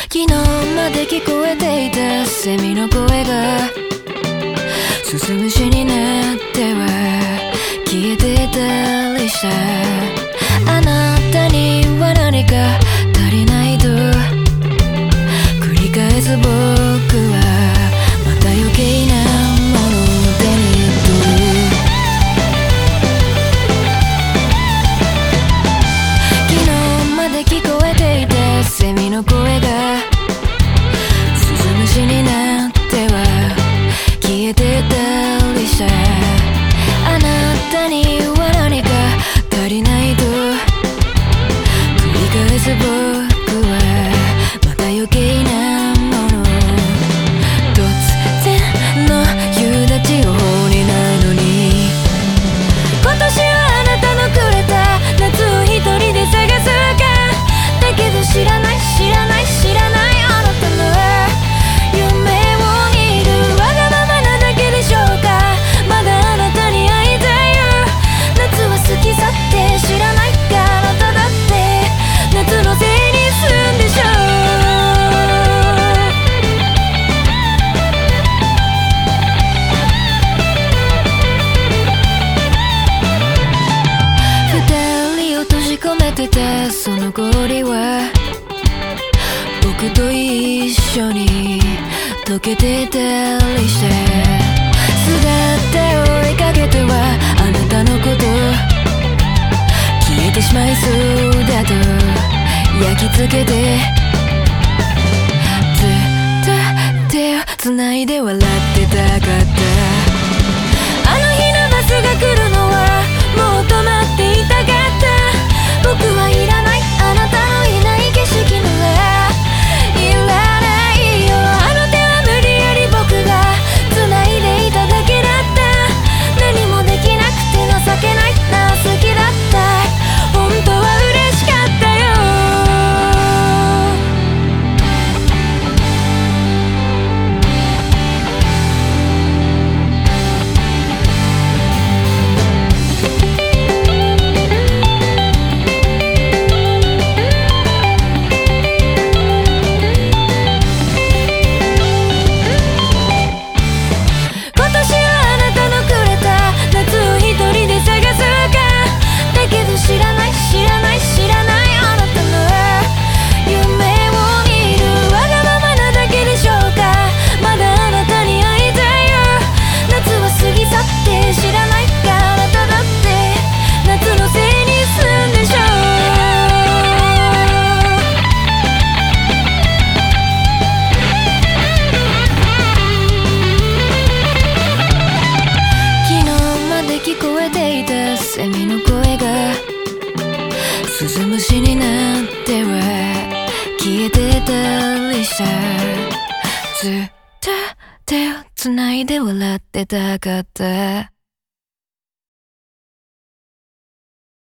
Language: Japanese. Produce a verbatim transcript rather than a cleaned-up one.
昨日まで聞こえていたセミの声がすすむしになっては消えてたりした。あなたには何か足りないと繰り返す僕はまた余計なものを手に取る。昨日まで聞こえていたセミの声がすすむしになっては消えてたりした。あなたには何か足りないと繰り返す僕はまた余計なもの。突然の夕立予報にないのに今年はあなたのくれた夏を一人で探すか。だけど知らない知らない知らないあなたの夢を見るわがままなだけでしょうか。まだあなたに会いたいよ。夏は好きさって知らないか。あなただって夏のせいにすんでしょう。二人を閉じ込めてたその氷は僕と一緒に溶けてたりして、姿を追いかけてはあなたのこと消えてしまいそうだと焼き付けて、ずっと手を繋いで笑ってたかった。あの日のバスが来るのはもう止まっていたかった。僕はいらないあなたのいない景色のいらないよ。あの手は無理やり僕が繋いでいただけだった。何もできなくて情けないな。好きだった。本当は嬉しかったよ。知らない知らない知らないあなたの夢を見るわがままなだけでしょうか。まだあなたに会いたいよ。夏は過ぎ去って知らないか。あなただって夏のせいにすんでしょう。昨日まで聞こえていたセミの声がすずむしになっては消えてたりした。ずっと手を繋いで笑ってたかった。